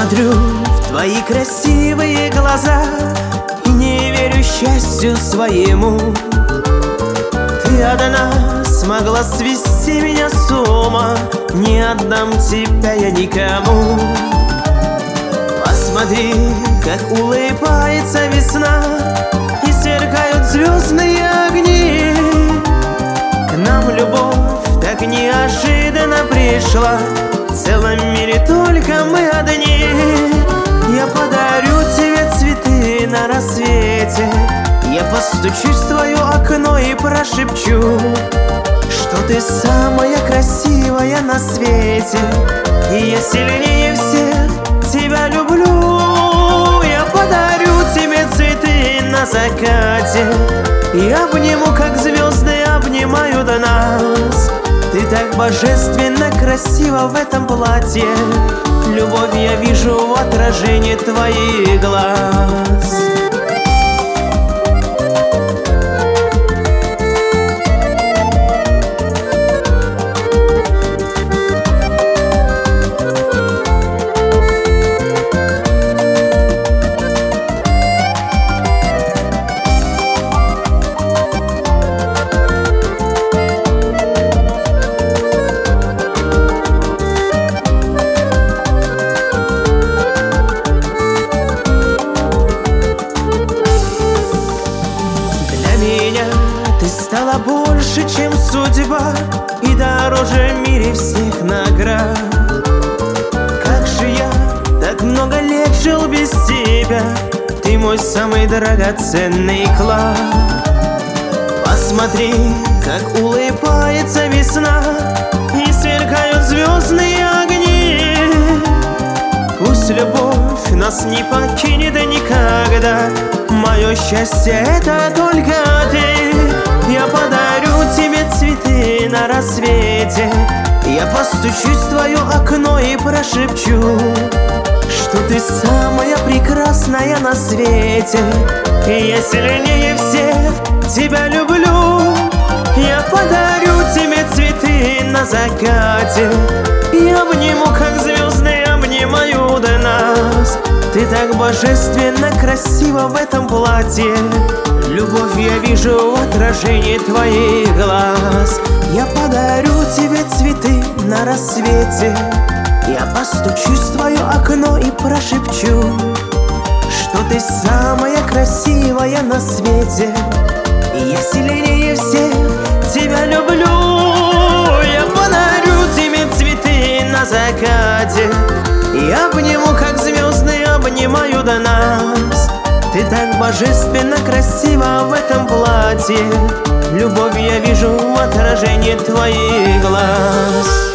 Смотрю в твои красивые глаза и не верю счастью своему. Ты одна смогла свести меня с ума, не отдам тебя я никому. Посмотри, как улыбается весна и сверкают звездные огни. К нам любовь так неожиданно пришла, в целом мире только мы одни. Я подарю тебе цветы на рассвете, я постучусь в твое окно и прошепчу, что ты самая красивая на свете, и я сильнее всех тебя люблю. Я подарю тебе цветы на закате и обниму, как звезды обнимают нас. Ты так божественно красива в этом платье, любовь я вижу в отражении твоих глаз. Ты стала больше, чем судьба, и дороже в мире всех наград. Как же я так много лет жил без тебя, ты мой самый драгоценный клад. Посмотри, как улыбается весна и сверкают звездные огни. Пусть любовь нас не покинет никогда, мое счастье это только ты. Я подарю тебе цветы на рассвете, я постучусь в твое окно и прошепчу, что ты самая прекрасная на свете, и я сильнее всех тебя люблю. Я подарю тебе цветы на закате и обниму, как звезды обнимают нас. Ты так божественно красива в этом платье, любовь я вижу в отражении твоих глаз. Я подарю тебе цветы на рассвете, я постучусь в твое окно и прошепчу, что ты самая красивая на свете, и я сильнее всех тебя люблю. Я подарю тебе цветы на закате и обниму, как звезды обнимают нас. Ты так божественно красива в этом платье, любовь я вижу в отражении твоих глаз.